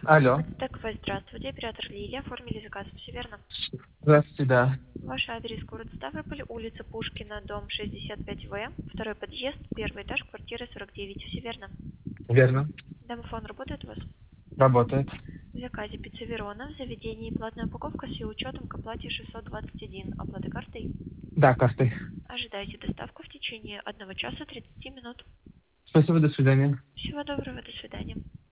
Алло. Так, вы здравствуйте, оператор Лилия, оформили заказ, все верно? Здравствуйте, да. Ваш адрес город Ставрополь, улица Пушкина, дом 65В, второй подъезд, первый этаж, квартира 49, все верно? Верно. Домофон работает у вас? Работает. В заказе пицца Верона, в заведении платная упаковка с ее учетом к оплате 621, оплата картой. Да, картой. Ожидайте доставку в течение 1 часа 30 минут. Спасибо, до свидания. Всего доброго, до свидания.